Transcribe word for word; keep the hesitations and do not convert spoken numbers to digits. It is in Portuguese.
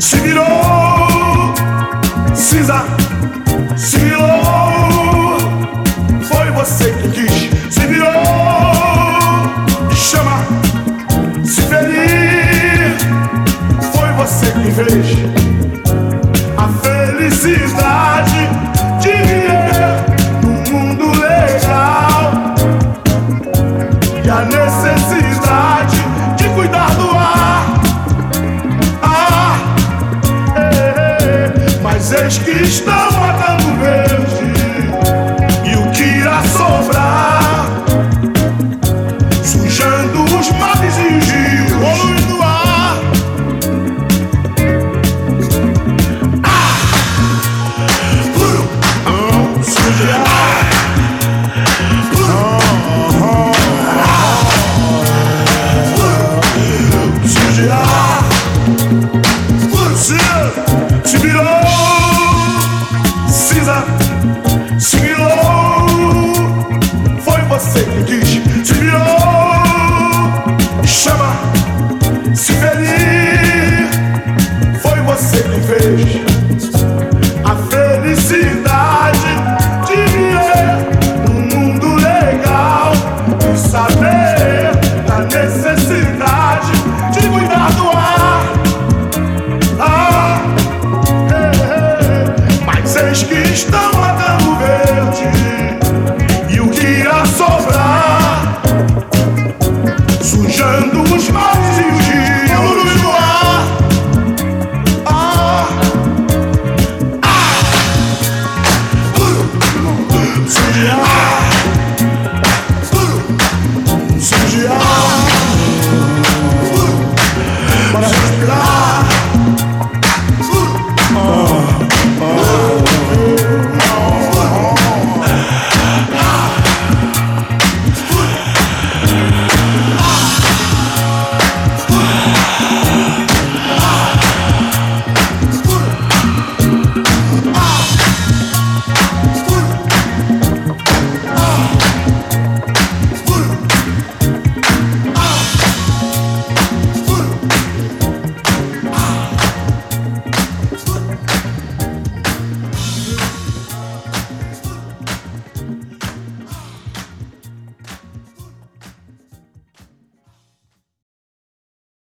Se virou, cinza, se virou. Foi você que quis. Se virou, chama, se ferir. Foi você que fez. A felicidade de viver num mundo legal e a necessidade de cuidar do ar. Ah, é, é, mas eis que estão matando verde e o que irá sobrar, sujando os mares e os rios, poluindo o ar. Ah, puro, ah, sujar. Se virou, cinza, se virou. Foi você que quis. Se virou, chama, se ferir. Foi você que fez. A felicidade de viver num mundo legal e saber da necessidade de cuidar do ar. Ah, é, é, mas eis que estão